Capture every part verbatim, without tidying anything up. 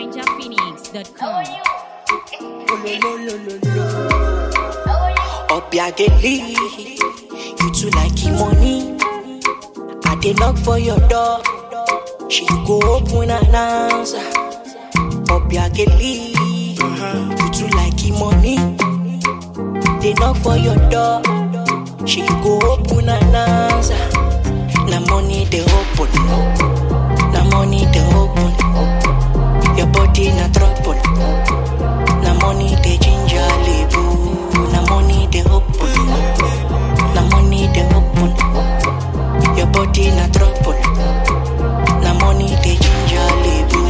ninja phoenix dot com. Obiageli, you too like him money. I dey knock for your door, she go open and answer. Obiageli, you too like him money. They knock for your door, she go open and answer. Na money they open, na money they open. Your body na trouble, na money they ginger label. Na money they open, na money they open. Your body na trouble, na money they ginger label.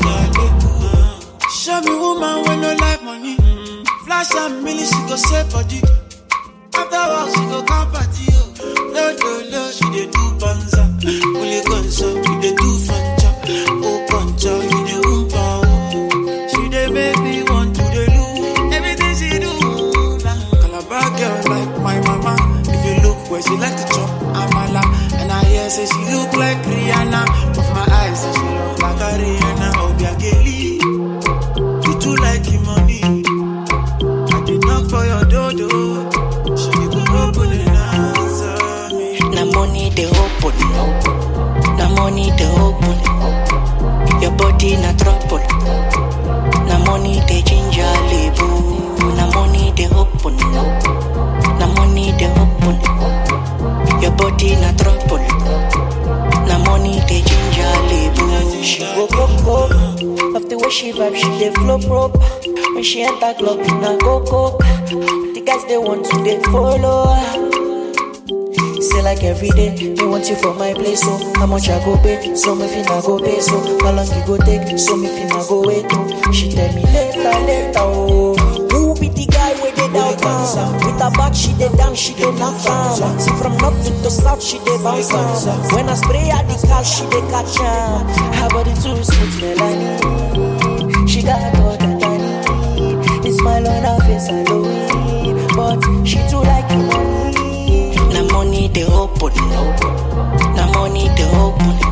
Show me woman when no like money. Flash and million, she go save body. After work, she go come party. No, no, no, she dey do banza. Only gonza, we dey do fanja. Oh, concha, you dey umpa. She dey make me want to dey lose everything she do. Calabar girl like my mama. If you look where she like to chop amala, and I hear say she look like Rihanna. With my eyes, say she look like a Rihanna. Obiageli, you too like him money. I did knock for your dodo. She go open and answer me. Na money they open, na money they open. Your body na trouble, na money they ginger label. Na money they open, na money they open. Your body na trouble, na money they ginger label. She go go go, love the way she vibe, she dey flow probe. When she enter club, na go go. The guys they want to they follow her. Say like every day, they want you for my place, so how much I go pay? So me finna go pay, so how long you go take? So me finna go wait, oh. She tell me later, later, oh. Who be the guy where they down cancer? With her back, she dey down, she dey knock down. See from north to south, she dey bounce down. When I spray at the car, she dey catch on. Her body too sweet, Melanie. She got all that I need. The smile on her face, I know it. But she too like money. Na money they open, na money they open.